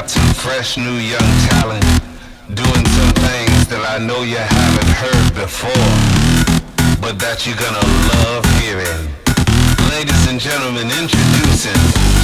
got some fresh new young talent doing some things that I know you haven't heard before, but that you're gonna love hearing. Ladies and gentlemen, introducing